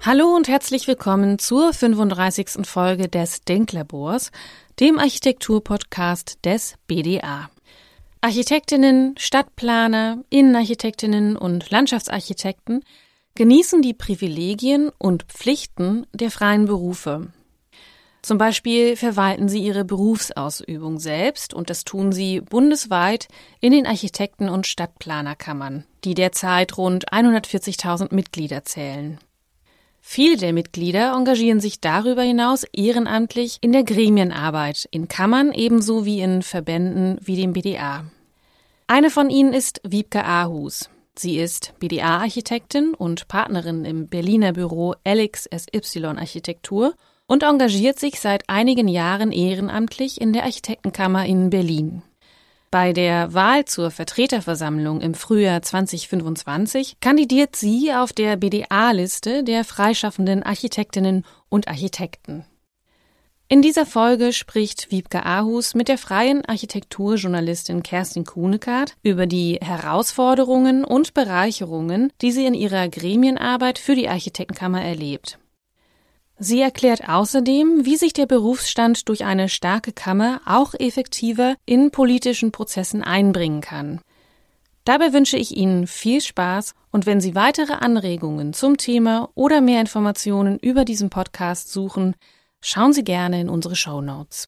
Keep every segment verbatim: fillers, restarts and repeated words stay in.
Hallo und herzlich willkommen zur fünfunddreißigsten Folge des Denklabors, dem Architekturpodcast des B D A. Architektinnen, Stadtplaner, Innenarchitektinnen und Landschaftsarchitekten genießen die Privilegien und Pflichten der freien Berufe. Zum Beispiel verwalten sie ihre Berufsausübung selbst und das tun sie bundesweit in den Architekten- und Stadtplanerkammern, die derzeit rund hundertvierzigtausend Mitglieder zählen. Viele der Mitglieder engagieren sich darüber hinaus ehrenamtlich in der Gremienarbeit, in Kammern ebenso wie in Verbänden wie dem B D A. Eine von ihnen ist Wiebke Ahus. Sie ist B D A-Architektin und Partnerin im Berliner Büro L X S Y Architektur und engagiert sich seit einigen Jahren ehrenamtlich in der Architektenkammer in Berlin. Bei der Wahl zur Vertreterversammlung im Frühjahr zwanzig fünfundzwanzig kandidiert sie auf der B D A-Liste der freischaffenden Architektinnen und Architekten. In dieser Folge spricht Wiebke Ahus mit der freien Architekturjournalistin Kerstin Kunekart über die Herausforderungen und Bereicherungen, die sie in ihrer Gremienarbeit für die Architektenkammer erlebt. Sie erklärt außerdem, wie sich der Berufsstand durch eine starke Kammer auch effektiver in politischen Prozessen einbringen kann. Dabei wünsche ich Ihnen viel Spaß und wenn Sie weitere Anregungen zum Thema oder mehr Informationen über diesen Podcast suchen, schauen Sie gerne in unsere Shownotes.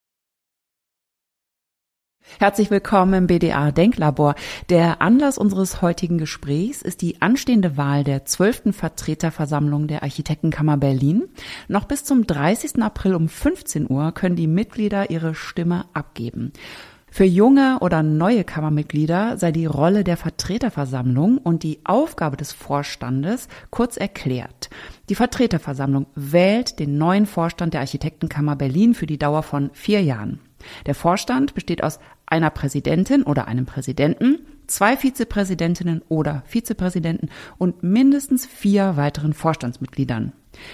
Herzlich willkommen im B D A Denklabor. Der Anlass unseres heutigen Gesprächs ist die anstehende Wahl der zwölften Vertreterversammlung der Architektenkammer Berlin. Noch bis zum dreißigsten April um fünfzehn Uhr können die Mitglieder ihre Stimme abgeben. Für junge oder neue Kammermitglieder sei die Rolle der Vertreterversammlung und die Aufgabe des Vorstandes kurz erklärt. Die Vertreterversammlung wählt den neuen Vorstand der Architektenkammer Berlin für die Dauer von vier Jahren. Der Vorstand besteht aus einer Präsidentin oder einem Präsidenten, zwei Vizepräsidentinnen oder Vizepräsidenten und mindestens vier weiteren Vorstandsmitgliedern.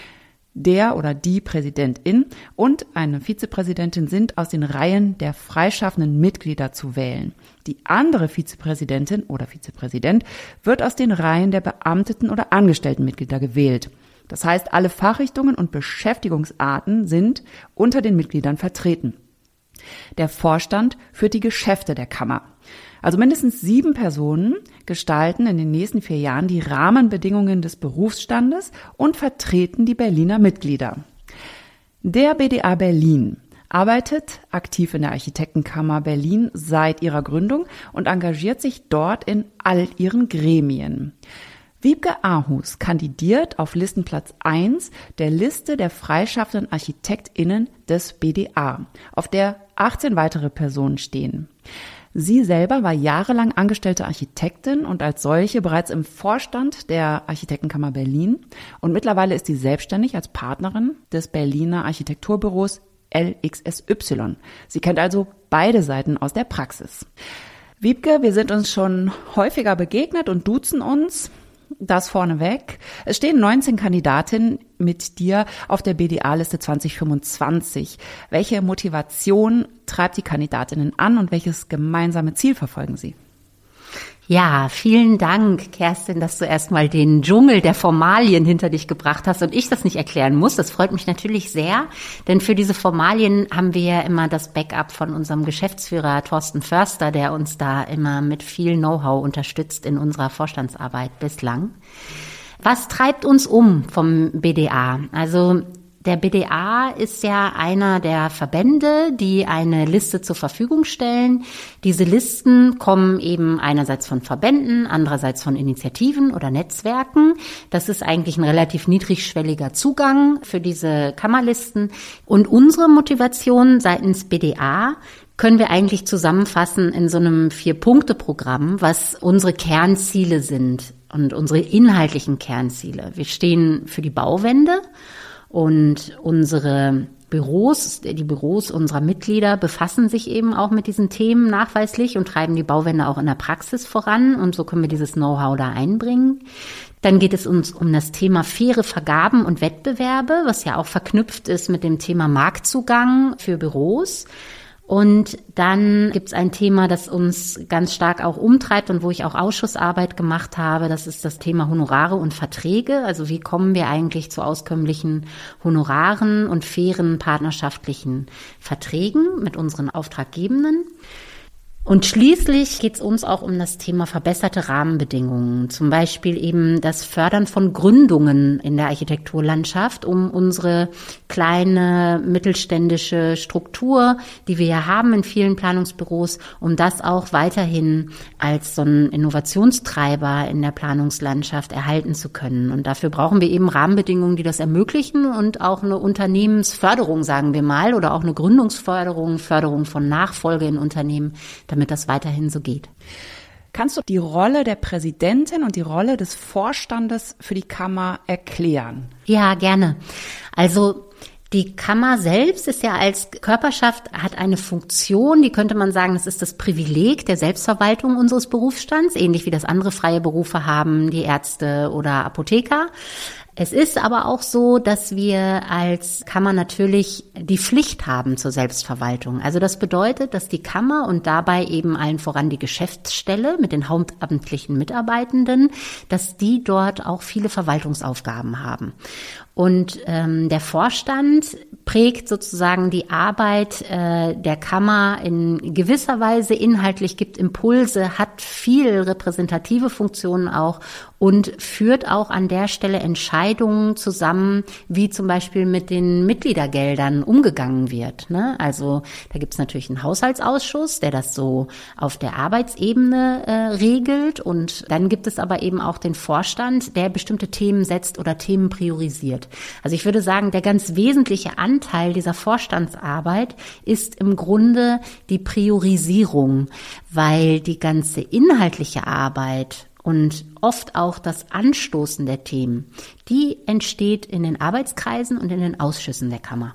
Der oder die Präsidentin und eine Vizepräsidentin sind aus den Reihen der freischaffenden Mitglieder zu wählen. Die andere Vizepräsidentin oder Vizepräsident wird aus den Reihen der beamteten oder angestellten Mitglieder gewählt. Das heißt, alle Fachrichtungen und Beschäftigungsarten sind unter den Mitgliedern vertreten. Der Vorstand führt die Geschäfte der Kammer. Also mindestens sieben Personen gestalten in den nächsten vier Jahren die Rahmenbedingungen des Berufsstandes und vertreten die Berliner Mitglieder. Der B D A Berlin arbeitet aktiv in der Architektenkammer Berlin seit ihrer Gründung und engagiert sich dort in all ihren Gremien. Wiebke Ahus kandidiert auf Listenplatz eins der Liste der freischaffenden ArchitektInnen des B D A, auf der achtzehn weitere Personen stehen. Sie selber war jahrelang angestellte Architektin und als solche bereits im Vorstand der Architektenkammer Berlin und mittlerweile ist sie selbstständig als Partnerin des Berliner Architekturbüros L X S Y. Sie kennt also beide Seiten aus der Praxis. Wiebke, wir sind uns schon häufiger begegnet und duzen uns. Das vorneweg. Es stehen neunzehn Kandidatinnen mit dir auf der B D A-Liste zwanzig fünfundzwanzig. Welche Motivation treibt die Kandidatinnen an und welches gemeinsame Ziel verfolgen sie? Ja, vielen Dank, Kerstin, dass du erstmal den Dschungel der Formalien hinter dich gebracht hast und ich das nicht erklären muss. Das freut mich natürlich sehr, denn für diese Formalien haben wir ja immer das Backup von unserem Geschäftsführer Thorsten Förster, der uns da immer mit viel Know-how unterstützt in unserer Vorstandsarbeit bislang. Was treibt uns um vom B D A? Also der B D A ist ja einer der Verbände, die eine Liste zur Verfügung stellen. Diese Listen kommen eben einerseits von Verbänden, andererseits von Initiativen oder Netzwerken. Das ist eigentlich ein relativ niedrigschwelliger Zugang für diese Kammerlisten. Und unsere Motivation seitens B D A können wir eigentlich zusammenfassen in so einem Vier-Punkte-Programm, was unsere Kernziele sind und unsere inhaltlichen Kernziele. Wir stehen für die Bauwende. Und unsere Büros, die Büros unserer Mitglieder befassen sich eben auch mit diesen Themen nachweislich und treiben die Bauwende auch in der Praxis voran. Und so können wir dieses Know-how da einbringen. Dann geht es uns um das Thema faire Vergaben und Wettbewerbe, was ja auch verknüpft ist mit dem Thema Marktzugang für Büros. Und dann gibt es ein Thema, das uns ganz stark auch umtreibt und wo ich auch Ausschussarbeit gemacht habe. Das ist das Thema Honorare und Verträge. Also wie kommen wir eigentlich zu auskömmlichen Honoraren und fairen partnerschaftlichen Verträgen mit unseren Auftraggebenden? Und schließlich geht es uns auch um das Thema verbesserte Rahmenbedingungen, zum Beispiel eben das Fördern von Gründungen in der Architekturlandschaft, um unsere kleine mittelständische Struktur, die wir ja haben in vielen Planungsbüros, um das auch weiterhin als so ein Innovationstreiber in der Planungslandschaft erhalten zu können. Und dafür brauchen wir eben Rahmenbedingungen, die das ermöglichen und auch eine Unternehmensförderung, sagen wir mal, oder auch eine Gründungsförderung, Förderung von Nachfolge in Unternehmen, damit das weiterhin so geht. Kannst du die Rolle der Präsidentin und die Rolle des Vorstandes für die Kammer erklären? Ja, gerne. Also die Kammer selbst ist ja als Körperschaft, hat eine Funktion, die könnte man sagen, das ist das Privileg der Selbstverwaltung unseres Berufsstands, ähnlich wie das andere freie Berufe haben, die Ärzte oder Apotheker. Es ist aber auch so, dass wir als Kammer natürlich die Pflicht haben zur Selbstverwaltung. Also das bedeutet, dass die Kammer und dabei eben allen voran die Geschäftsstelle mit den hauptamtlichen Mitarbeitenden, dass die dort auch viele Verwaltungsaufgaben haben. Und ähm, der Vorstand prägt sozusagen die Arbeit äh, der Kammer in gewisser Weise inhaltlich, gibt Impulse, hat viel repräsentative Funktionen auch und führt auch an der Stelle Entscheidungen zusammen, wie zum Beispiel mit den Mitgliedergeldern umgegangen wird. Ne? Also da gibt es natürlich einen Haushaltsausschuss, der das so auf der Arbeitsebene äh, regelt. Und dann gibt es aber eben auch den Vorstand, der bestimmte Themen setzt oder Themen priorisiert. Also ich würde sagen, der ganz wesentliche Anteil dieser Vorstandsarbeit ist im Grunde die Priorisierung, weil die ganze inhaltliche Arbeit und oft auch das Anstoßen der Themen, die entsteht in den Arbeitskreisen und in den Ausschüssen der Kammer.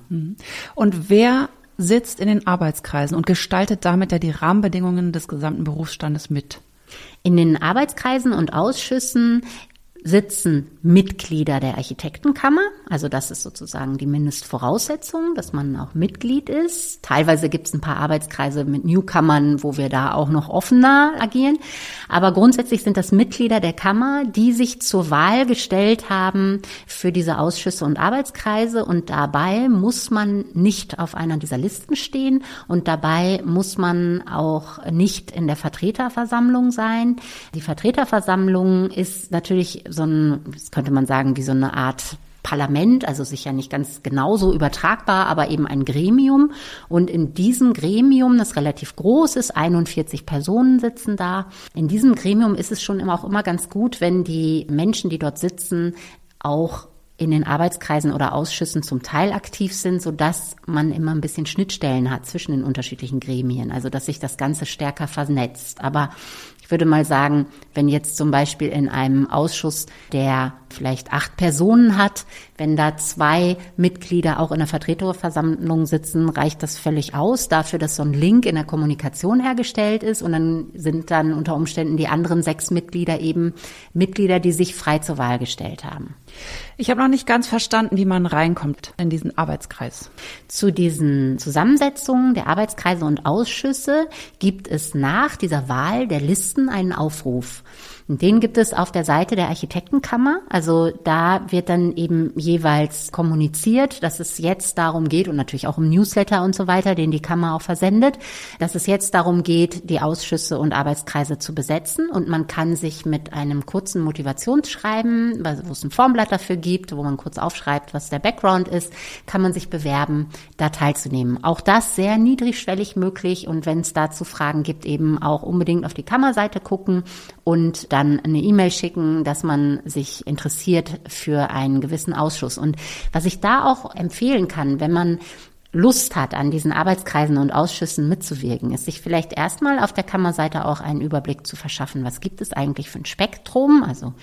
Und wer sitzt in den Arbeitskreisen und gestaltet damit ja die Rahmenbedingungen des gesamten Berufsstandes mit? In den Arbeitskreisen und Ausschüssen sitzen Mitglieder der Architektenkammer, also das ist sozusagen die Mindestvoraussetzung, dass man auch Mitglied ist. Teilweise gibt es ein paar Arbeitskreise mit Newcomern, wo wir da auch noch offener agieren. Aber grundsätzlich sind das Mitglieder der Kammer, die sich zur Wahl gestellt haben für diese Ausschüsse und Arbeitskreise. Und dabei muss man nicht auf einer dieser Listen stehen und dabei muss man auch nicht in der Vertreterversammlung sein. Die Vertreterversammlung ist natürlich so ein, das könnte man sagen, wie so eine Art Parlament, also sicher nicht ganz genauso übertragbar, aber eben ein Gremium. Und in diesem Gremium, das relativ groß ist, einundvierzig Personen sitzen da, in diesem Gremium ist es schon immer auch immer ganz gut, wenn die Menschen, die dort sitzen, auch in den Arbeitskreisen oder Ausschüssen zum Teil aktiv sind, sodass man immer ein bisschen Schnittstellen hat zwischen den unterschiedlichen Gremien, also dass sich das Ganze stärker vernetzt. Aber ich würde mal sagen, wenn jetzt zum Beispiel in einem Ausschuss, der vielleicht acht Personen hat, wenn da zwei Mitglieder auch in der Vertreterversammlung sitzen, reicht das völlig aus dafür, dass so ein Link in der Kommunikation hergestellt ist und dann sind dann unter Umständen die anderen sechs Mitglieder eben Mitglieder, die sich frei zur Wahl gestellt haben. Ich habe noch nicht ganz verstanden, wie man reinkommt in diesen Arbeitskreis. Zu diesen Zusammensetzungen der Arbeitskreise und Ausschüsse gibt es nach dieser Wahl der Listen einen Aufruf. Und den gibt es auf der Seite der Architektenkammer. Also da wird dann eben jeweils kommuniziert, dass es jetzt darum geht, und natürlich auch im Newsletter und so weiter, den die Kammer auch versendet, dass es jetzt darum geht, die Ausschüsse und Arbeitskreise zu besetzen. Und man kann sich mit einem kurzen Motivationsschreiben, wo es ein Formblatt dafür gibt, wo man kurz aufschreibt, was der Background ist, kann man sich bewerben, da teilzunehmen. Auch das sehr niedrigschwellig möglich. Und wenn es dazu Fragen gibt, eben auch unbedingt auf die Kammerseite gucken und dann eine E-Mail schicken, dass man sich interessiert für einen gewissen Ausschuss. Und was ich da auch empfehlen kann, wenn man Lust hat, an diesen Arbeitskreisen und Ausschüssen mitzuwirken, ist sich vielleicht erstmal auf der Kammerseite auch einen Überblick zu verschaffen. Was gibt es eigentlich für ein Spektrum? Also ich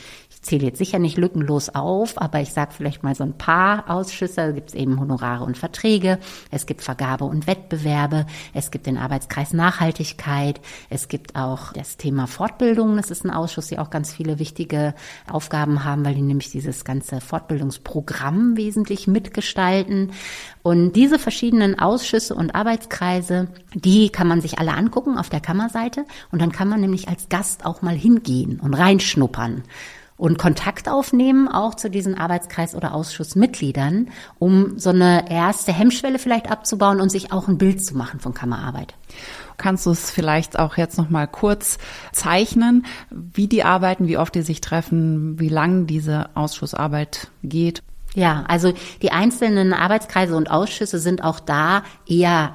zähle jetzt sicher nicht lückenlos auf, aber ich sage vielleicht mal so ein paar Ausschüsse. Da gibt es eben Honorare und Verträge, es gibt Vergabe und Wettbewerbe, es gibt den Arbeitskreis Nachhaltigkeit, es gibt auch das Thema Fortbildung. Das ist ein Ausschuss, die auch ganz viele wichtige Aufgaben haben, weil die nämlich dieses ganze Fortbildungsprogramm wesentlich mitgestalten. Und diese verschiedenen Ausschüsse und Arbeitskreise, die kann man sich alle angucken auf der Kammerseite und dann kann man nämlich als Gast auch mal hingehen und reinschnuppern und Kontakt aufnehmen, auch zu diesen Arbeitskreis- oder Ausschussmitgliedern, um so eine erste Hemmschwelle vielleicht abzubauen und sich auch ein Bild zu machen von Kammerarbeit. Kannst du es vielleicht auch jetzt noch mal kurz zeichnen, wie die arbeiten, wie oft die sich treffen, wie lang diese Ausschussarbeit geht? Ja, also die einzelnen Arbeitskreise und Ausschüsse sind auch da eher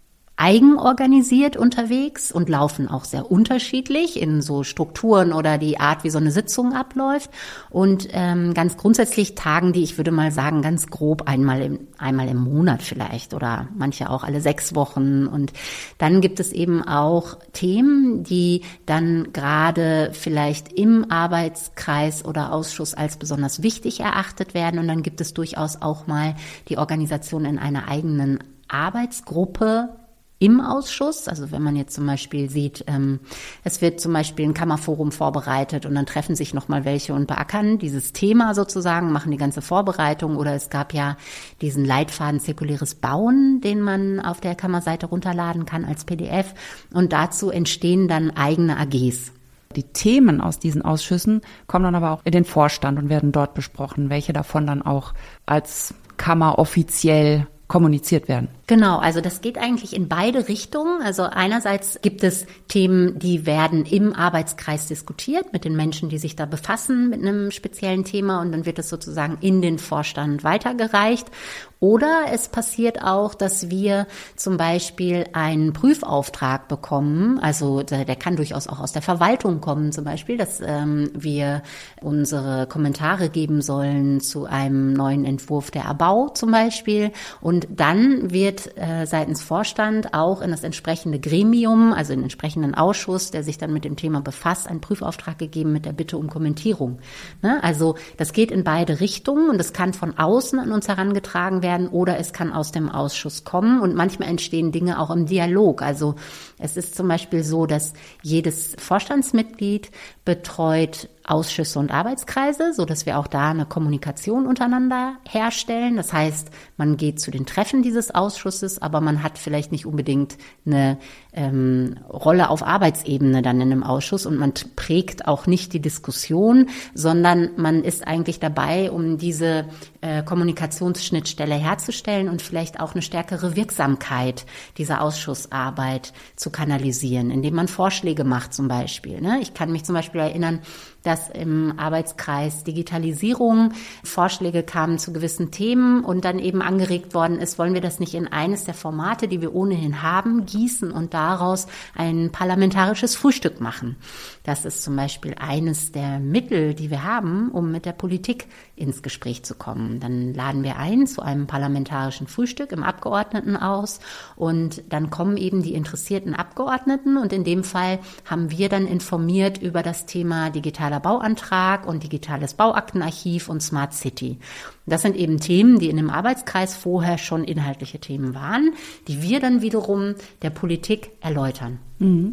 eigenorganisiert unterwegs und laufen auch sehr unterschiedlich in so Strukturen oder die Art, wie so eine Sitzung abläuft. Und ähm, ganz grundsätzlich tagen die, ich würde mal sagen, ganz grob einmal im, einmal im Monat vielleicht oder manche auch alle sechs Wochen. Und dann gibt es eben auch Themen, die dann gerade vielleicht im Arbeitskreis oder Ausschuss als besonders wichtig erachtet werden. Und dann gibt es durchaus auch mal die Organisation in einer eigenen Arbeitsgruppe im Ausschuss. Also wenn man jetzt zum Beispiel sieht, ähm, es wird zum Beispiel ein Kammerforum vorbereitet und dann treffen sich nochmal welche und beackern dieses Thema sozusagen, machen die ganze Vorbereitung. Oder es gab ja diesen Leitfaden Zirkuläres Bauen, den man auf der Kammerseite runterladen kann als P D F. Und dazu entstehen dann eigene A Gs. Die Themen aus diesen Ausschüssen kommen dann aber auch in den Vorstand und werden dort besprochen, welche davon dann auch als Kammer offiziell kommuniziert werden. Genau, also das geht eigentlich in beide Richtungen. Also einerseits gibt es Themen, die werden im Arbeitskreis diskutiert mit den Menschen, die sich da befassen mit einem speziellen Thema und dann wird es sozusagen in den Vorstand weitergereicht. Oder es passiert auch, dass wir zum Beispiel einen Prüfauftrag bekommen, also der, der kann durchaus auch aus der Verwaltung kommen zum Beispiel, dass ähm, wir unsere Kommentare geben sollen zu einem neuen Entwurf der A B A U zum Beispiel. Und dann wird äh, seitens Vorstand auch in das entsprechende Gremium, also in den entsprechenden Ausschuss, der sich dann mit dem Thema befasst, einen Prüfauftrag gegeben mit der Bitte um Kommentierung. Ne? Also das geht in beide Richtungen und das kann von außen an uns herangetragen werden oder es kann aus dem Ausschuss kommen und manchmal entstehen Dinge auch im Dialog. Also es ist zum Beispiel so, dass jedes Vorstandsmitglied betreut Ausschüsse und Arbeitskreise, so dass wir auch da eine Kommunikation untereinander herstellen. Das heißt, man geht zu den Treffen dieses Ausschusses, aber man hat vielleicht nicht unbedingt eine ähm, Rolle auf Arbeitsebene dann in einem Ausschuss und man prägt auch nicht die Diskussion, sondern man ist eigentlich dabei, um diese äh, Kommunikationsschnittstelle herzustellen und vielleicht auch eine stärkere Wirksamkeit dieser Ausschussarbeit zu kanalisieren, indem man Vorschläge macht zum Beispiel. Ne? Ich kann mich zum Beispiel erinnern, dass im Arbeitskreis Digitalisierung Vorschläge kamen zu gewissen Themen und dann eben angeregt worden ist, wollen wir das nicht in eines der Formate, die wir ohnehin haben, gießen und daraus ein parlamentarisches Frühstück machen. Das ist zum Beispiel eines der Mittel, die wir haben, um mit der Politik ins Gespräch zu kommen. Dann laden wir ein zu einem parlamentarischen Frühstück im Abgeordnetenhaus und dann kommen eben die interessierten Abgeordneten und in dem Fall haben wir dann informiert über das Thema digitaler Bauantrag und digitales Bauaktenarchiv und Smart City. Das sind eben Themen, die in dem Arbeitskreis vorher schon inhaltliche Themen waren, die wir dann wiederum der Politik erläutern. Mhm.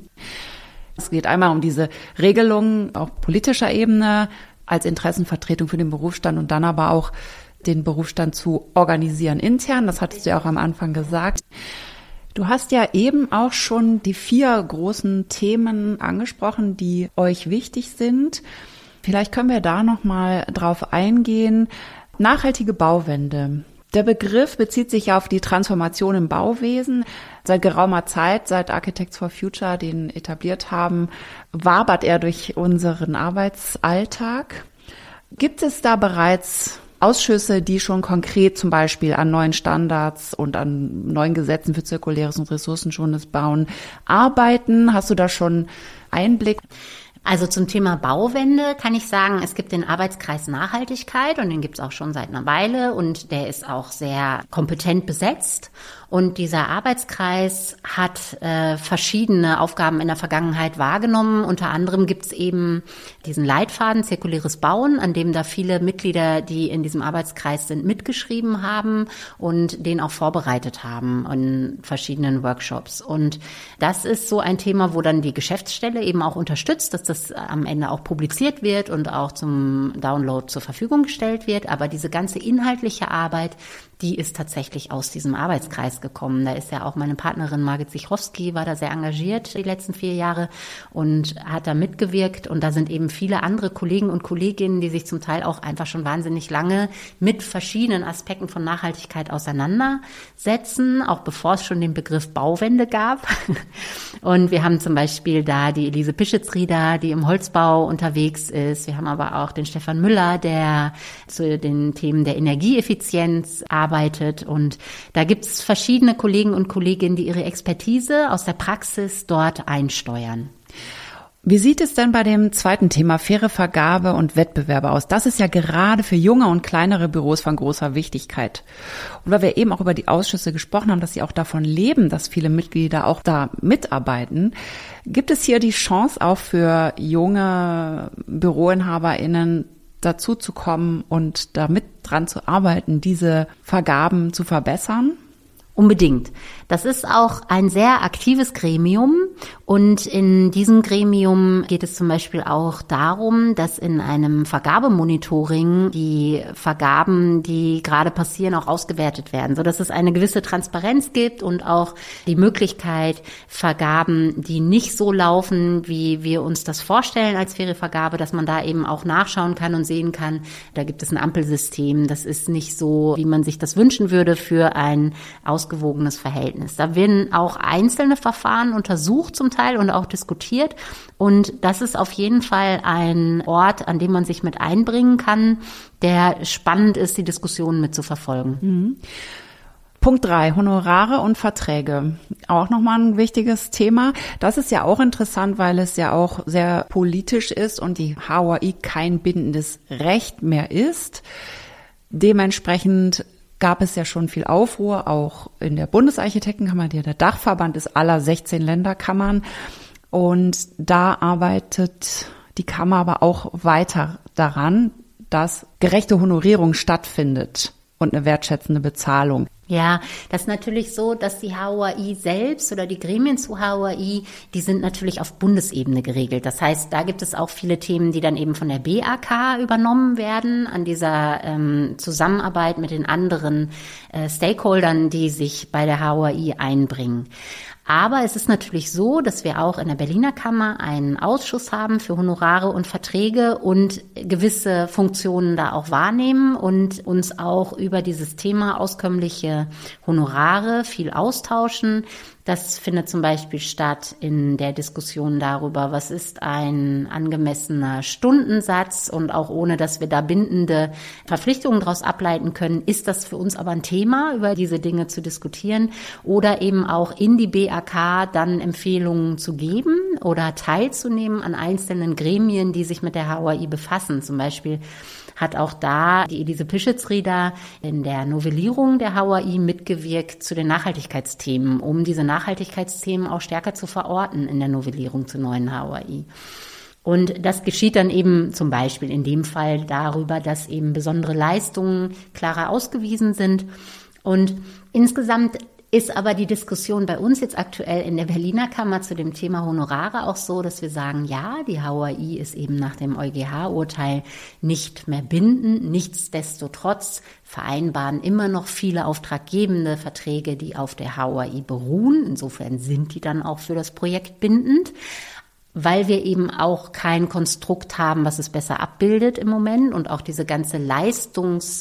Es geht einmal um diese Regelungen auf politischer Ebene als Interessenvertretung für den Berufsstand und dann aber auch den Berufsstand zu organisieren intern. Das hattest du ja auch am Anfang gesagt. Du hast ja eben auch schon die vier großen Themen angesprochen, die euch wichtig sind. Vielleicht können wir da noch mal drauf eingehen. Nachhaltige Bauwende. Der Begriff bezieht sich auf die Transformation im Bauwesen. Seit geraumer Zeit, seit Architects for Future den etabliert haben, wabert er durch unseren Arbeitsalltag. Gibt es da bereits Ausschüsse, die schon konkret zum Beispiel an neuen Standards und an neuen Gesetzen für zirkuläres und ressourcenschonendes Bauen arbeiten? Hast du da schon Einblick? Also zum Thema Bauwende kann ich sagen, es gibt den Arbeitskreis Nachhaltigkeit und den gibt es auch schon seit einer Weile und der ist auch sehr kompetent besetzt. Und dieser Arbeitskreis hat äh, verschiedene Aufgaben in der Vergangenheit wahrgenommen. Unter anderem gibt es eben diesen Leitfaden Zirkuläres Bauen, an dem da viele Mitglieder, die in diesem Arbeitskreis sind, mitgeschrieben haben und den auch vorbereitet haben in verschiedenen Workshops. Und das ist so ein Thema, wo dann die Geschäftsstelle eben auch unterstützt, dass das am Ende auch publiziert wird und auch zum Download zur Verfügung gestellt wird. Aber diese ganze inhaltliche Arbeit, die ist tatsächlich aus diesem Arbeitskreis gekommen. Da ist ja auch meine Partnerin Margit Sichrowski, war da sehr engagiert die letzten vier Jahre und hat da mitgewirkt. Und da sind eben viele andere Kollegen und Kolleginnen, die sich zum Teil auch einfach schon wahnsinnig lange mit verschiedenen Aspekten von Nachhaltigkeit auseinandersetzen, auch bevor es schon den Begriff Bauwende gab. Und wir haben zum Beispiel da die Elise Pischitz-Rieder, die im Holzbau unterwegs ist. Wir haben aber auch den Stefan Müller, der zu den Themen der Energieeffizienz arbeitet. Und da gibt es verschiedene Kollegen und Kolleginnen, die ihre Expertise aus der Praxis dort einsteuern. Wie sieht es denn bei dem zweiten Thema faire Vergabe und Wettbewerbe aus? Das ist ja gerade für junge und kleinere Büros von großer Wichtigkeit. Und weil wir eben auch über die Ausschüsse gesprochen haben, dass sie auch davon leben, dass viele Mitglieder auch da mitarbeiten, gibt es hier die Chance auch für junge BüroinhaberInnen, dazu zu kommen und damit dran zu arbeiten, diese Vergaben zu verbessern? Unbedingt. Das ist auch ein sehr aktives Gremium und in diesem Gremium geht es zum Beispiel auch darum, dass in einem Vergabemonitoring die Vergaben, die gerade passieren, auch ausgewertet werden, sodass es eine gewisse Transparenz gibt und auch die Möglichkeit, Vergaben, die nicht so laufen, wie wir uns das vorstellen als faire Vergabe, dass man da eben auch nachschauen kann und sehen kann, da gibt es ein Ampelsystem, das ist nicht so, wie man sich das wünschen würde für ein ausgewogenes Verhältnis. Da werden auch einzelne Verfahren untersucht zum Teil und auch diskutiert. Und das ist auf jeden Fall ein Ort, an dem man sich mit einbringen kann, der spannend ist, die Diskussionen mit zu verfolgen. Mhm. Punkt drei, Honorare und Verträge. Auch nochmal ein wichtiges Thema. Das ist ja auch interessant, weil es ja auch sehr politisch ist und die H O A I kein bindendes Recht mehr ist. Dementsprechend gab es ja schon viel Aufruhr, auch in der Bundesarchitektenkammer, die ja der Dachverband ist aller sechzehn Länderkammern. Und da arbeitet die Kammer aber auch weiter daran, dass gerechte Honorierung stattfindet und eine wertschätzende Bezahlung. Ja, das ist natürlich so, dass die H O A I selbst oder die Gremien zu H O A I, die sind natürlich auf Bundesebene geregelt. Das heißt, da gibt es auch viele Themen, die dann eben von der B A K übernommen werden, an dieser ähm, Zusammenarbeit mit den anderen äh, Stakeholdern, die sich bei der H O A I einbringen. Aber es ist natürlich so, dass wir auch in der Berliner Kammer einen Ausschuss haben für Honorare und Verträge und gewisse Funktionen da auch wahrnehmen und uns auch über dieses Thema auskömmliche Honorare viel austauschen. Das findet zum Beispiel statt in der Diskussion darüber, was ist ein angemessener Stundensatz, und auch ohne, dass wir da bindende Verpflichtungen daraus ableiten können, ist das für uns aber ein Thema, über diese Dinge zu diskutieren oder eben auch in die B A K dann Empfehlungen zu geben oder teilzunehmen an einzelnen Gremien, die sich mit der H O A I befassen. Zum Beispiel hat auch da die Elise Pischitz-Rieder in der Novellierung der H O A I mitgewirkt zu den Nachhaltigkeitsthemen, um diese Nachhaltigkeitsthemen auch stärker zu verorten in der Novellierung zur neuen H O A I. Und das geschieht dann eben zum Beispiel in dem Fall darüber, dass eben besondere Leistungen klarer ausgewiesen sind. Und insgesamt ist aber die Diskussion bei uns jetzt aktuell in der Berliner Kammer zu dem Thema Honorare auch so, dass wir sagen, ja, die H O A I ist eben nach dem EuGH-Urteil nicht mehr bindend. Nichtsdestotrotz vereinbaren immer noch viele auftraggebende Verträge, die auf der H O A I beruhen. Insofern sind die dann auch für das Projekt bindend, weil wir eben auch kein Konstrukt haben, was es besser abbildet im Moment, und auch diese ganze Leistungs-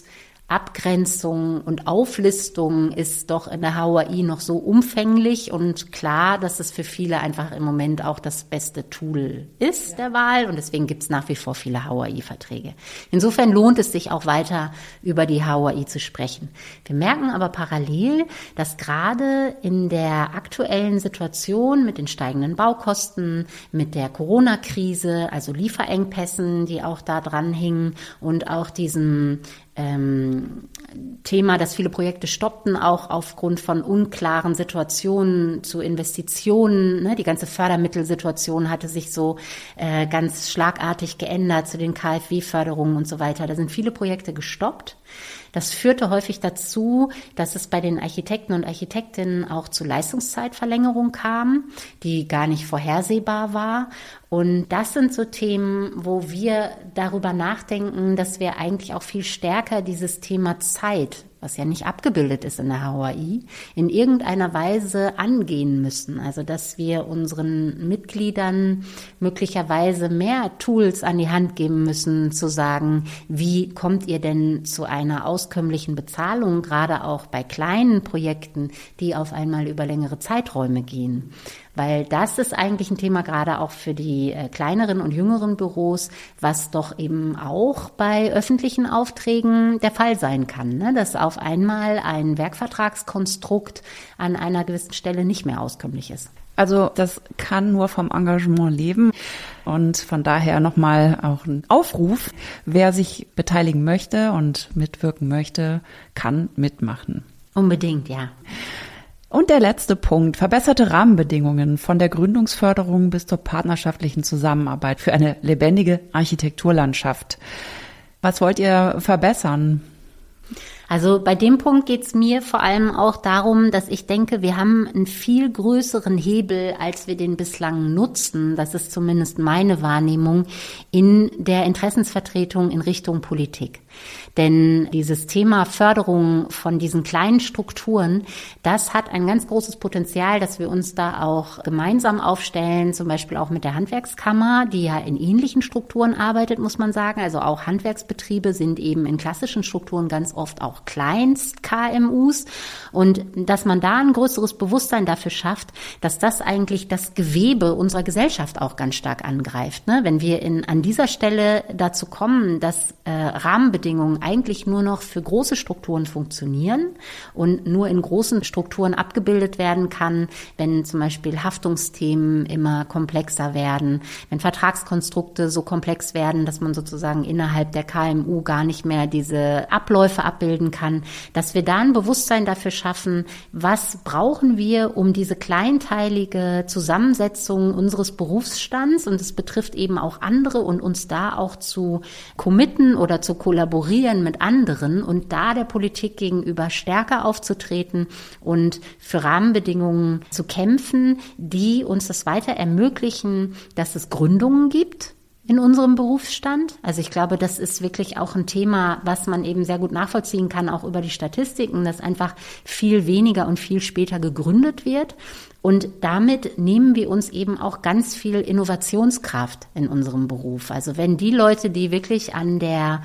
Abgrenzung und Auflistung ist doch in der H O A I noch so umfänglich und klar, dass es für viele einfach im Moment auch das beste Tool ist, ja, der Wahl, und deswegen gibt es nach wie vor viele H O A I-Verträge. Insofern lohnt es sich auch weiter über die H O A I zu sprechen. Wir merken aber parallel, dass gerade in der aktuellen Situation mit den steigenden Baukosten, mit der Corona-Krise, also Lieferengpässen, die auch da dran hingen, und auch diesem Ähm, Thema, dass viele Projekte stoppten, auch aufgrund von unklaren Situationen zu Investitionen. Ne? Die ganze Fördermittelsituation hatte sich so äh, ganz schlagartig geändert zu den K f W-Förderungen und so weiter. Da sind viele Projekte gestoppt. Das führte häufig dazu, dass es bei den Architekten und Architektinnen auch zu Leistungszeitverlängerung kam, die gar nicht vorhersehbar war. Und das sind so Themen, wo wir darüber nachdenken, dass wir eigentlich auch viel stärker dieses Thema Zeit, was ja nicht abgebildet ist in der H O A I, in irgendeiner Weise angehen müssen. Also dass wir unseren Mitgliedern möglicherweise mehr Tools an die Hand geben müssen, zu sagen, wie kommt ihr denn zu einer auskömmlichen Bezahlung, gerade auch bei kleinen Projekten, die auf einmal über längere Zeiträume gehen. Weil das ist eigentlich ein Thema gerade auch für die äh, kleineren und jüngeren Büros, was doch eben auch bei öffentlichen Aufträgen der Fall sein kann, ne? Dass auf einmal ein Werkvertragskonstrukt an einer gewissen Stelle nicht mehr auskömmlich ist. Also das kann nur vom Engagement leben und von daher nochmal auch ein Aufruf, wer sich beteiligen möchte und mitwirken möchte, kann mitmachen. Unbedingt, ja. Und der letzte Punkt, verbesserte Rahmenbedingungen von der Gründungsförderung bis zur partnerschaftlichen Zusammenarbeit für eine lebendige Architekturlandschaft. Was wollt ihr verbessern? Also bei dem Punkt geht es mir vor allem auch darum, dass ich denke, wir haben einen viel größeren Hebel, als wir den bislang nutzen. Das ist zumindest meine Wahrnehmung in der Interessensvertretung in Richtung Politik. Denn dieses Thema Förderung von diesen kleinen Strukturen, das hat ein ganz großes Potenzial, dass wir uns da auch gemeinsam aufstellen, zum Beispiel auch mit der Handwerkskammer, die ja in ähnlichen Strukturen arbeitet, muss man sagen. Also auch Handwerksbetriebe sind eben in klassischen Strukturen ganz oft auch Kleinst-K M Us. Und dass man da ein größeres Bewusstsein dafür schafft, dass das eigentlich das Gewebe unserer Gesellschaft auch ganz stark angreift. Ne? Wenn wir in, an dieser Stelle dazu kommen, dass äh, Rahmenbedingungen eigentlich nur noch für große Strukturen funktionieren und nur in großen Strukturen abgebildet werden kann, wenn zum Beispiel Haftungsthemen immer komplexer werden, wenn Vertragskonstrukte so komplex werden, dass man sozusagen innerhalb der K M U gar nicht mehr diese Abläufe abbilden kann, dass wir da ein Bewusstsein dafür schaffen, was brauchen wir, um diese kleinteilige Zusammensetzung unseres Berufsstands, und es betrifft eben auch andere, und uns da auch zu committen oder zu kollaborieren mit anderen und da der Politik gegenüber stärker aufzutreten und für Rahmenbedingungen zu kämpfen, die uns das weiter ermöglichen, dass es Gründungen gibt in unserem Berufsstand. Also ich glaube, das ist wirklich auch ein Thema, was man eben sehr gut nachvollziehen kann, auch über die Statistiken, dass einfach viel weniger und viel später gegründet wird. Und damit nehmen wir uns eben auch ganz viel Innovationskraft in unserem Beruf. Also wenn die Leute, die wirklich an der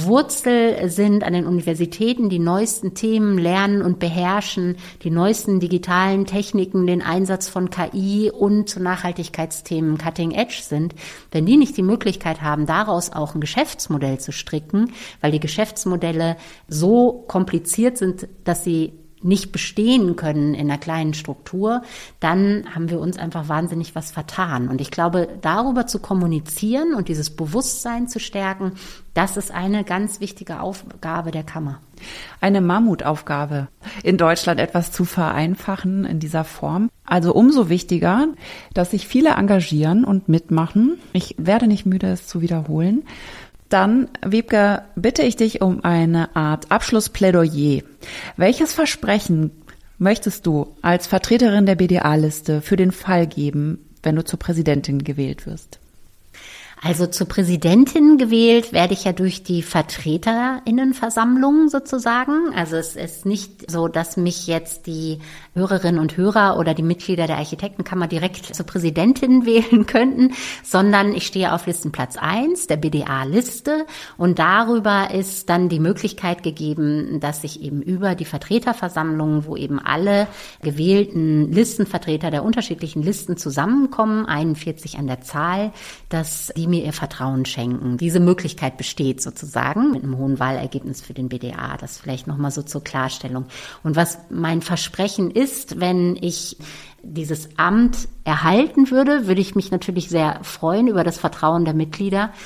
Wurzel sind, an den Universitäten, die neuesten Themen lernen und beherrschen, die neuesten digitalen Techniken, den Einsatz von K I und zu Nachhaltigkeitsthemen Cutting Edge sind, wenn die nicht die Möglichkeit haben, daraus auch ein Geschäftsmodell zu stricken, weil die Geschäftsmodelle so kompliziert sind, dass sie nicht bestehen können in einer kleinen Struktur, dann haben wir uns einfach wahnsinnig was vertan. Und ich glaube, darüber zu kommunizieren und dieses Bewusstsein zu stärken, das ist eine ganz wichtige Aufgabe der Kammer. Eine Mammutaufgabe, in Deutschland etwas zu vereinfachen in dieser Form. Also umso wichtiger, dass sich viele engagieren und mitmachen. Ich werde nicht müde, es zu wiederholen. Dann, Wiebke, bitte ich dich um eine Art Abschlussplädoyer. Welches Versprechen möchtest du als Vertreterin der B D A-Liste für den Fall geben, wenn du zur Präsidentin gewählt wirst? Also zur Präsidentin gewählt werde ich ja durch die VertreterInnenversammlung sozusagen. Also es ist nicht so, dass mich jetzt die Hörerinnen und Hörer oder die Mitglieder der Architektenkammer direkt zur Präsidentin wählen könnten, sondern ich stehe auf Listenplatz eins der B D A-Liste, und darüber ist dann die Möglichkeit gegeben, dass ich eben über die Vertreterversammlung, wo eben alle gewählten Listenvertreter der unterschiedlichen Listen zusammenkommen, einundvierzig an der Zahl, dass die mir ihr Vertrauen schenken. Diese Möglichkeit besteht sozusagen mit einem hohen Wahlergebnis für den B D A. Das vielleicht nochmal so zur Klarstellung. Und was mein Versprechen ist, wenn ich dieses Amt erhalten würde, würde ich mich natürlich sehr freuen über das Vertrauen der Mitglieder.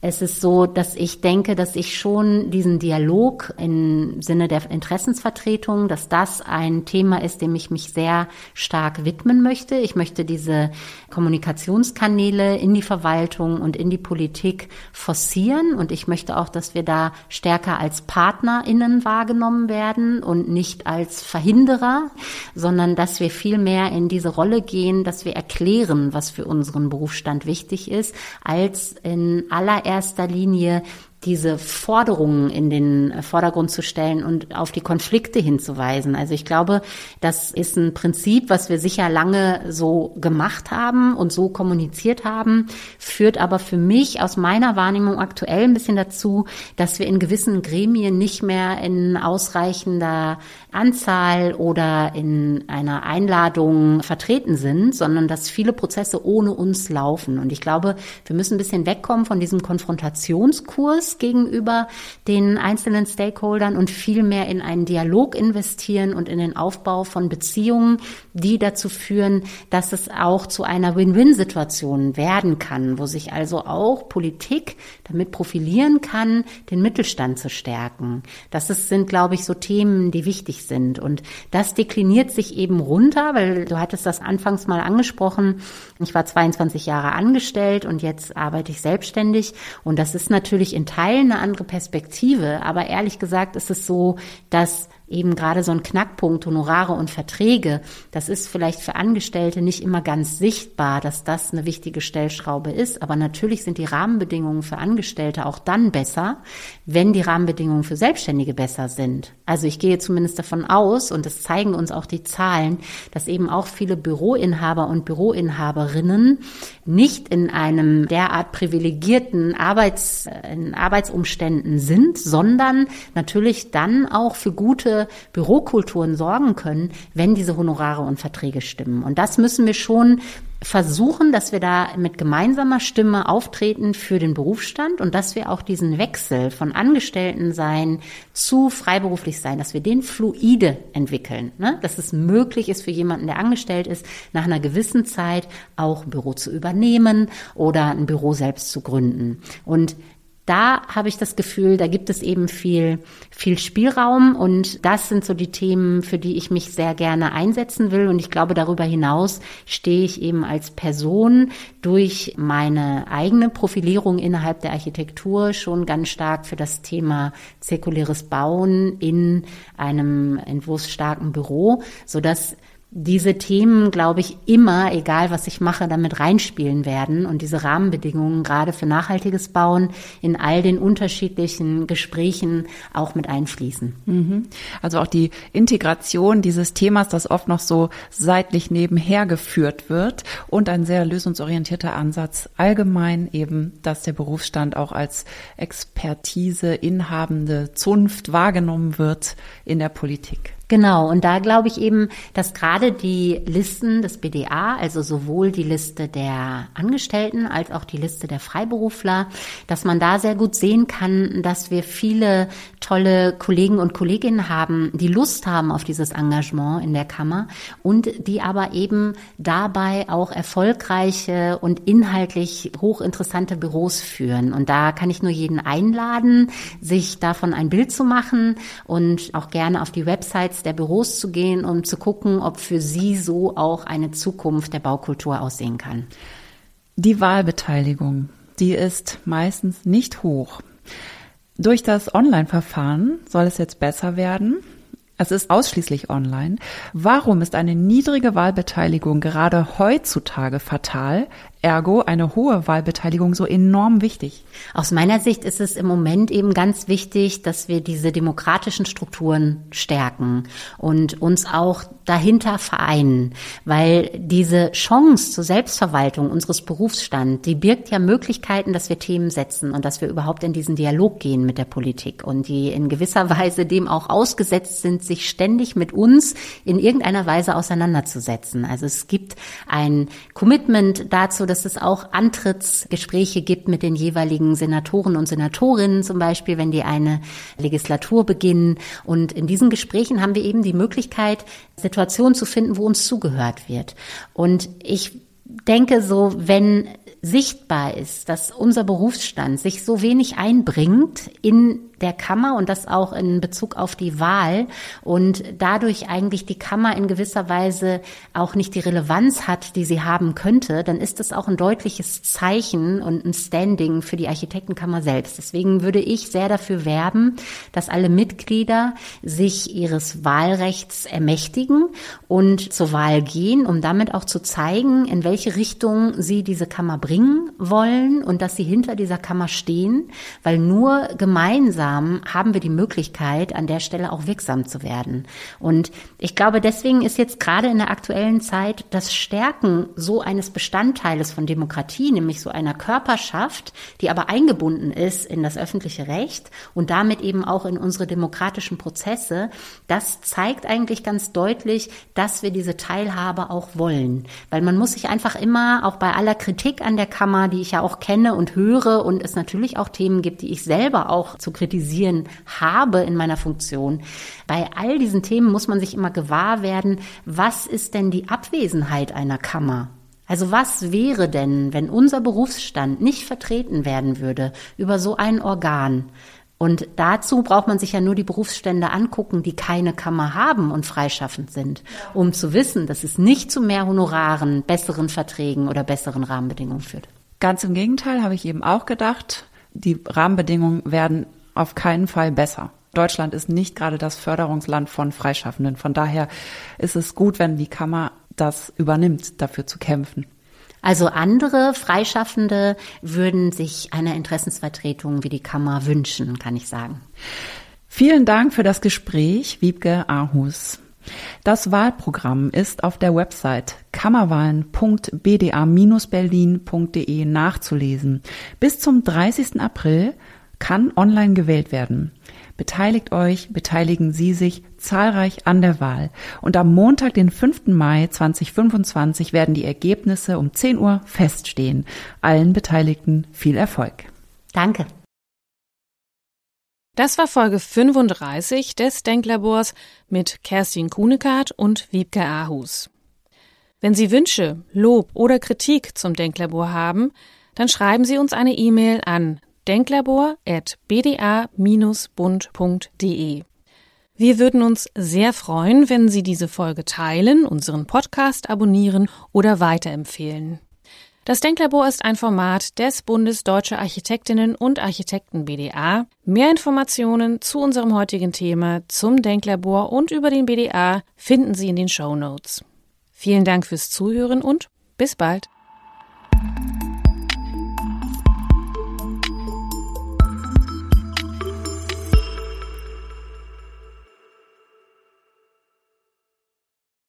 es ist so, dass ich denke, dass ich schon diesen Dialog im Sinne der Interessensvertretung, dass das ein Thema ist, dem ich mich sehr stark widmen möchte. Ich möchte diese Kommunikationskanäle in die Verwaltung und in die Politik forcieren und ich möchte auch, dass wir da stärker als PartnerInnen wahrgenommen werden und nicht als Verhinderer, sondern dass wir viel mehr in diese Rolle gehen, dass wir erklären, was für unseren Berufsstand wichtig ist, als in allererster Linie diese Forderungen in den Vordergrund zu stellen und auf die Konflikte hinzuweisen. Also ich glaube, das ist ein Prinzip, was wir sicher lange so gemacht haben und so kommuniziert haben, führt aber für mich aus meiner Wahrnehmung aktuell ein bisschen dazu, dass wir in gewissen Gremien nicht mehr in ausreichender Anzahl oder in einer Einladung vertreten sind, sondern dass viele Prozesse ohne uns laufen. Und ich glaube, wir müssen ein bisschen wegkommen von diesem Konfrontationskurs gegenüber den einzelnen Stakeholdern und viel mehr in einen Dialog investieren und in den Aufbau von Beziehungen, die dazu führen, dass es auch zu einer Win-Win-Situation werden kann, wo sich also auch Politik damit profilieren kann, den Mittelstand zu stärken. Das ist, sind, glaube ich, so Themen, die wichtig sind. Und das dekliniert sich eben runter, weil du hattest das anfangs mal angesprochen. Ich war zweiundzwanzig Jahre angestellt und jetzt arbeite ich selbstständig. Und das ist natürlich in Teilen eine andere Perspektive. Aber ehrlich gesagt ist es so, dass eben gerade so ein Knackpunkt, Honorare und Verträge, das ist vielleicht für Angestellte nicht immer ganz sichtbar, dass das eine wichtige Stellschraube ist. Aber natürlich sind die Rahmenbedingungen für Angestellte auch dann besser, wenn die Rahmenbedingungen für Selbstständige besser sind. Also ich gehe zumindest davon aus, und das zeigen uns auch die Zahlen, dass eben auch viele Büroinhaber und Büroinhaberinnen nicht in einem derart privilegierten Arbeits, in Arbeitsumständen sind, sondern natürlich dann auch für gute Bürokulturen sorgen können, wenn diese Honorare und Verträge stimmen. Und das müssen wir schon versuchen, dass wir da mit gemeinsamer Stimme auftreten für den Berufsstand und dass wir auch diesen Wechsel von Angestelltensein zu freiberuflich sein, dass wir den fluide entwickeln, ne? Dass es möglich ist für jemanden, der angestellt ist, nach einer gewissen Zeit auch ein Büro zu übernehmen oder ein Büro selbst zu gründen. Und da habe ich das Gefühl, da gibt es eben viel, viel Spielraum und das sind so die Themen, für die ich mich sehr gerne einsetzen will. Und ich glaube, darüber hinaus stehe ich eben als Person durch meine eigene Profilierung innerhalb der Architektur schon ganz stark für das Thema zirkuläres Bauen in einem entwurfsstarken Büro, sodass diese Themen, glaube ich, immer, egal was ich mache, damit reinspielen werden und diese Rahmenbedingungen gerade für nachhaltiges Bauen in all den unterschiedlichen Gesprächen auch mit einfließen. Also auch die Integration dieses Themas, das oft noch so seitlich nebenher geführt wird und ein sehr lösungsorientierter Ansatz allgemein eben, dass der Berufsstand auch als Expertise inhabende Zunft wahrgenommen wird in der Politik. Genau, und da glaube ich eben, dass gerade die Listen des B D A, also sowohl die Liste der Angestellten als auch die Liste der Freiberufler, dass man da sehr gut sehen kann, dass wir viele tolle Kollegen und Kolleginnen haben, die Lust haben auf dieses Engagement in der Kammer und die aber eben dabei auch erfolgreiche und inhaltlich hochinteressante Büros führen. Und da kann ich nur jeden einladen, sich davon ein Bild zu machen und auch gerne auf die Websites der Büros zu gehen, um zu gucken, ob für sie so auch eine Zukunft der Baukultur aussehen kann. Die Wahlbeteiligung, die ist meistens nicht hoch. Durch das Online-Verfahren soll es jetzt besser werden. Es ist ausschließlich online. Warum ist eine niedrige Wahlbeteiligung gerade heutzutage fatal? Ergo eine hohe Wahlbeteiligung so enorm wichtig? Aus meiner Sicht ist es im Moment eben ganz wichtig, dass wir diese demokratischen Strukturen stärken und uns auch dahinter vereinen, weil diese Chance zur Selbstverwaltung unseres Berufsstands, die birgt ja Möglichkeiten, dass wir Themen setzen und dass wir überhaupt in diesen Dialog gehen mit der Politik und die in gewisser Weise dem auch ausgesetzt sind, sich ständig mit uns in irgendeiner Weise auseinanderzusetzen. Also es gibt ein Commitment dazu, dass es auch Antrittsgespräche gibt mit den jeweiligen Senatoren und Senatorinnen zum Beispiel, wenn die eine Legislatur beginnen. Und in diesen Gesprächen haben wir eben die Möglichkeit, Situationen zu finden, wo uns zugehört wird. Und ich denke so, wenn sichtbar ist, dass unser Berufsstand sich so wenig einbringt in der Kammer und das auch in Bezug auf die Wahl und dadurch eigentlich die Kammer in gewisser Weise auch nicht die Relevanz hat, die sie haben könnte, dann ist das auch ein deutliches Zeichen und ein Standing für die Architektenkammer selbst. Deswegen würde ich sehr dafür werben, dass alle Mitglieder sich ihres Wahlrechts ermächtigen und zur Wahl gehen, um damit auch zu zeigen, in welche Richtung sie diese Kammer bringen wollen und dass sie hinter dieser Kammer stehen, weil nur gemeinsam haben wir die Möglichkeit, an der Stelle auch wirksam zu werden. Und ich glaube, deswegen ist jetzt gerade in der aktuellen Zeit das Stärken so eines Bestandteiles von Demokratie, nämlich so einer Körperschaft, die aber eingebunden ist in das öffentliche Recht und damit eben auch in unsere demokratischen Prozesse, das zeigt eigentlich ganz deutlich, dass wir diese Teilhabe auch wollen. Weil man muss sich einfach immer, auch bei aller Kritik an der Kammer, die ich ja auch kenne und höre und es natürlich auch Themen gibt, die ich selber auch zu kritisieren habe in meiner Funktion. Bei all diesen Themen muss man sich immer gewahr werden, was ist denn die Abwesenheit einer Kammer? Also was wäre denn, wenn unser Berufsstand nicht vertreten werden würde über so ein Organ? Und dazu braucht man sich ja nur die Berufsstände angucken, die keine Kammer haben und freischaffend sind, um zu wissen, dass es nicht zu mehr Honoraren, besseren Verträgen oder besseren Rahmenbedingungen führt. Ganz im Gegenteil, habe ich eben auch gedacht, die Rahmenbedingungen werden auf keinen Fall besser. Deutschland ist nicht gerade das Förderungsland von Freischaffenden. Von daher ist es gut, wenn die Kammer das übernimmt, dafür zu kämpfen. Also andere Freischaffende würden sich eine Interessensvertretung wie die Kammer wünschen, kann ich sagen. Vielen Dank für das Gespräch, Wiebke Aarhus. Das Wahlprogramm ist auf der Website kammerwahlen punkt b d a bindestrich berlin punkt d e nachzulesen. Bis zum dreißigsten April kann online gewählt werden. Beteiligt euch, beteiligen Sie sich zahlreich an der Wahl. Und am Montag, den fünften Mai zweitausendfünfundzwanzig, werden die Ergebnisse um zehn Uhr feststehen. Allen Beteiligten viel Erfolg. Danke. Das war Folge fünfunddreißig des Denklabors mit Kerstin Kuhnekart und Wiebke Aarhus. Wenn Sie Wünsche, Lob oder Kritik zum Denklabor haben, dann schreiben Sie uns eine E-Mail an denklabor at b d a bindestrich bund punkt d e. Wir würden uns sehr freuen, wenn Sie diese Folge teilen, unseren Podcast abonnieren oder weiterempfehlen. Das Denklabor ist ein Format des Bundes Deutscher Architektinnen und Architekten B D A. Mehr Informationen zu unserem heutigen Thema, zum Denklabor und über den B D A finden Sie in den Shownotes. Vielen Dank fürs Zuhören und bis bald.